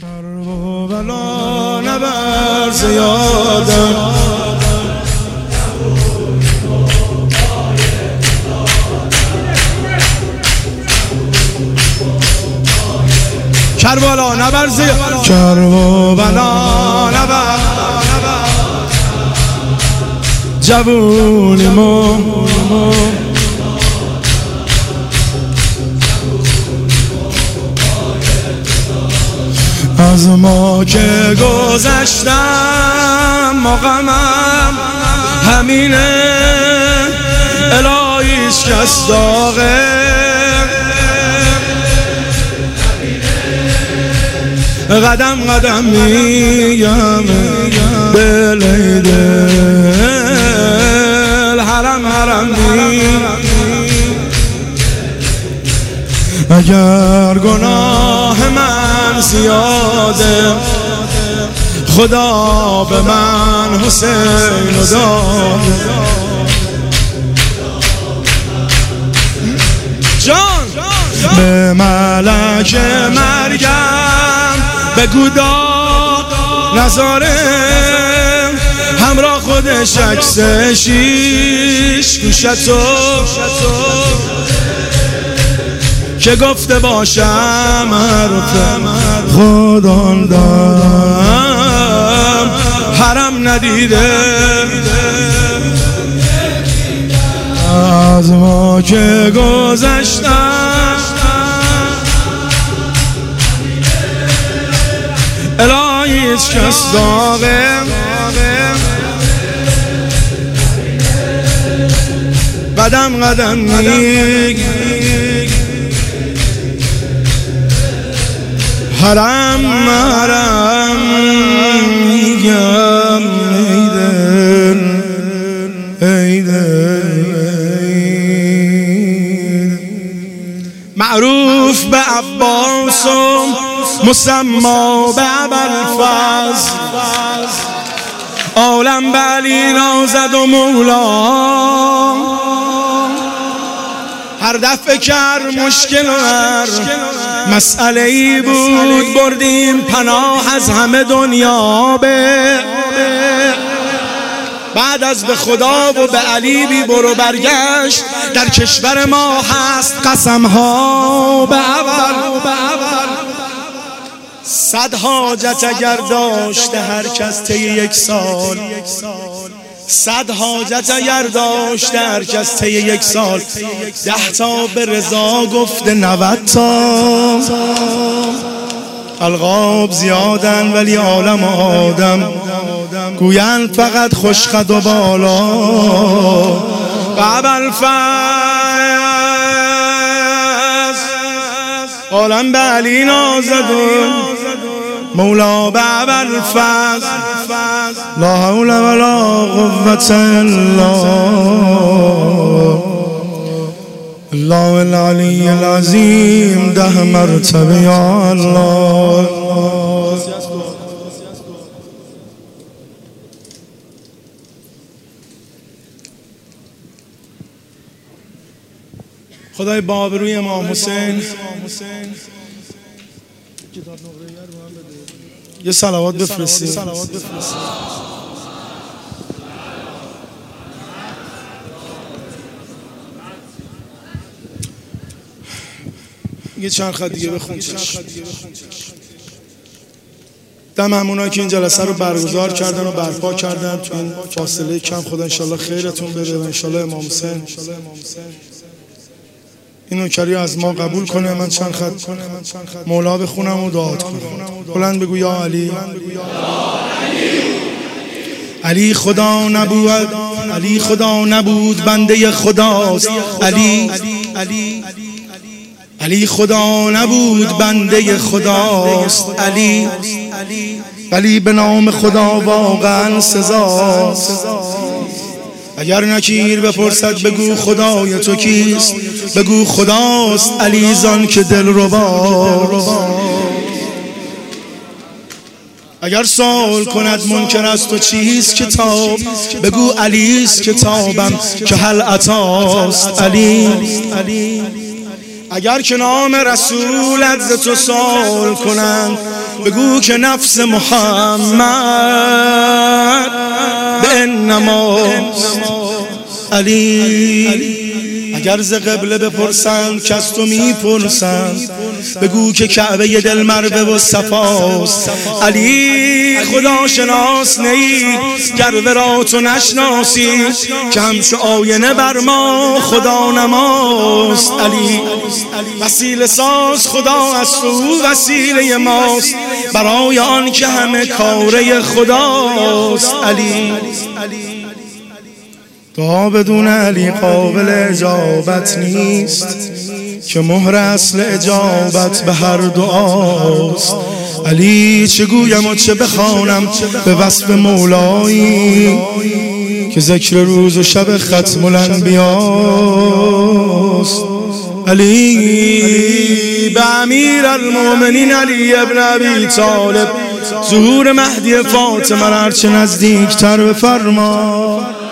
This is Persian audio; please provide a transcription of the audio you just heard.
کربلا نبر زیادم کربلا نبر زیادم کربلا نبر جوونی ما از ما که گذشتم مقامم همینه الهیش کس داغه قدم قدم میگم دل حرم حرم اگر گناه من زیاده خدا به من حسین داده جان به ملک مرگم بگو داد نذاره همراه خودش عکس شیش گوشتو که گفته باشم حرف خدا دم حرم ندیده از ما که گذشتم الهی هیچ کس داغه قدم قدم حرم حرم میگم معروف به عباس و مسما به ابوالفضل عالم به علی نازد و مولا هر دفعه کر مشکل و هر مسئله ای بود بردیم پناه از همه دنیا به بعد از به خدا و به علی بی برو برگشت در کشور ما هست قسم ها به اول صد حاجت اگر داشته هر کس طی یک سال صد حاجت اگر داشته هر کس طی یک سال 10 تا به رضا گفته 90 تا القاب زیادن ولی عالم آدم گویند فقط خوشقد و بالا ابوالفضل عالم به علی نازدون مولا به ابوالفضل لا حول ولا قوة الا الله العلی العظیم 10 مرتبه یا الله. خدای با آبروی امام حسین یه صلوات بفرستید. یه چند خط دیگه بخون. دم همونایی که این جلسه رو برگزار کردن و برپا کردن تو این فاصله کم خدا انشالله خیرتون بده و انشالله امام حسین این نوکری از ما قبول کنه. من چند خط مولا بخونم و دعات کنم. بلند بگو یا علی. علی خدا نبود، علی خدا نبود بنده خداست. علی خدا نبود بنده خداست. علی به نام خدا واقعا سزاست. اگر نکیر بپرسد بگو خدای تو کیست، بگو خداست علی زان که دل رباست. اگر سوال کند منکر است و چیست کتاب، بگو علیست کتابم که هل عطاست. علی اگر که نام رسولت ز تو سوال کنند بگو که نفس محمد به نماز علی. اگر ز قبله بپرسند که از تو میپرسند، بگو که کعبه دل مربه و صفاست علی. خدا شناس نی گر را تو نشناسی، که همچو آینه بر ما خدا نماست علی. وسیله ساز خدا است و وسیله ماست، برای آن که همه کاره خداست علی. دعا بدون علی قابل اجابت نیست، که مهر اصل اجابت به هر دعاست علی. چه گویم و چه بخوانم به وصف مولایی، که ذکر روز و شب ختم الانبیاست علی. به امیر المؤمنین علی ابن ابی طالب ظهور مهدی فاطمه هرچه نزدیکتر بفرما.